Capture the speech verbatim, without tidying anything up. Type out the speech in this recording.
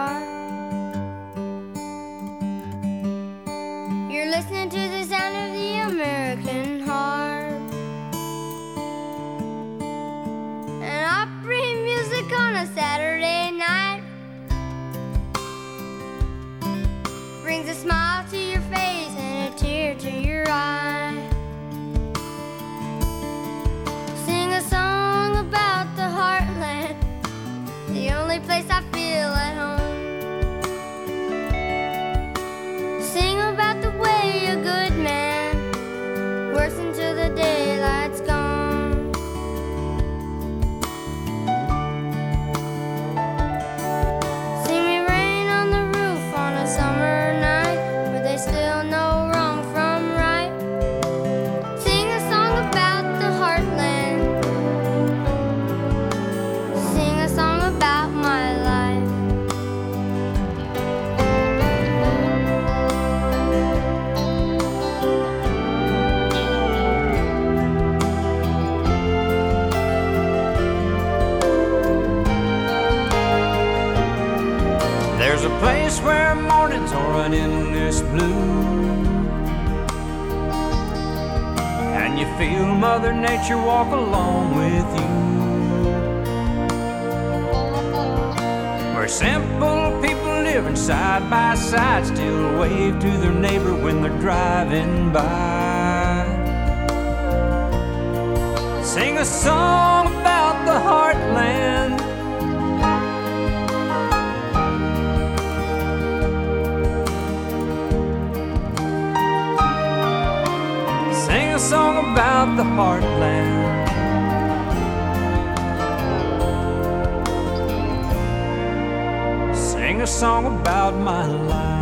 heart. You're listening to the sound of the American heart. And opry music on a Saturday night brings a smile to your face and a tear to your eye. Sing a song about the heartland, the only place I feel at home. Sing about the way a good man works until the daylight's gone. Sing me rain on the roof on a summer night where they still know wrong from right. Sing a song about the heartland. Sing a song about my life. There's a place where mornings are an endless blue, and you feel Mother Nature walk along with you, where simple people living side by side still wave to their neighbor when they're driving by. Sing a song about the heartland. Sing a song about the heartland. Sing a song about my life.